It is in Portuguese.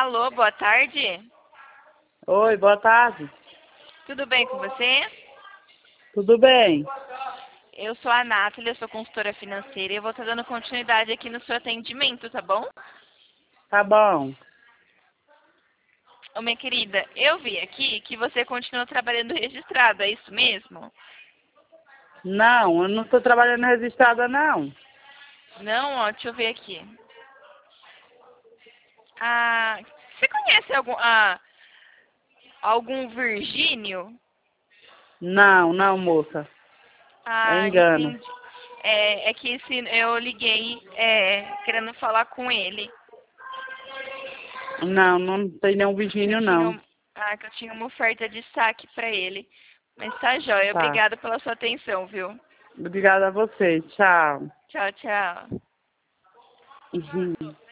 Alô, boa tarde. Oi, boa tarde. Tudo bem com você? Tudo bem? Eu sou a Nathalie, eu sou consultora financeira e eu vou estar dando continuidade aqui no seu atendimento, tá bom? Tá bom. Ô, minha querida, eu vi aqui que você continua trabalhando registrado, é isso mesmo? Não, eu não estou trabalhando registrada, não. Não, ó, deixa eu ver aqui. Ah, você conhece algum Virgínio? Não, não, moça. É Ah, engano. entendi. É que eu liguei querendo falar com ele. Não, não tem nenhum Que eu Virgínio, tinha, não. que eu tinha uma oferta de saque pra ele. Mas tá jóia. Tá. Obrigada pela sua atenção, viu? Obrigada a você. Tchau. Tchau, tchau. Uhum.